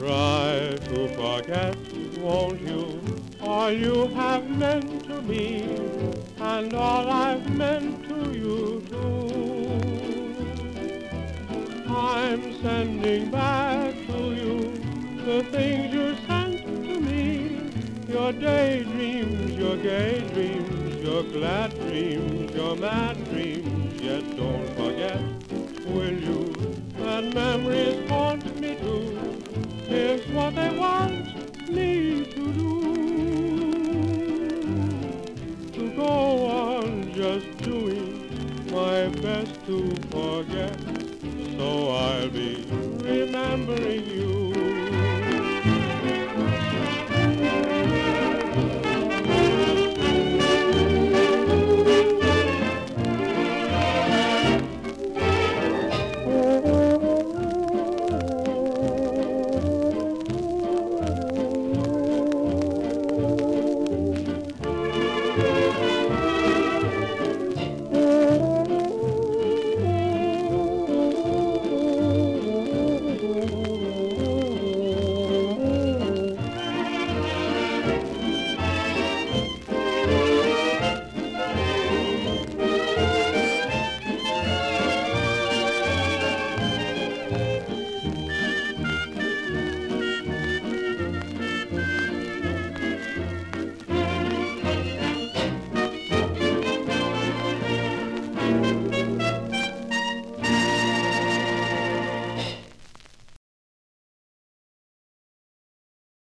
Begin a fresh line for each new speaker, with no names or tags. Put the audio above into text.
Try to forget, won't you, all you have meant to me, and all I've meant to you too. I'm sending back to you the things you sent to me, your daydreams, your gay dreams, your glad dreams, your mad dreams. Yet don't forget, will you, that memories haunt me too. Here's what they want.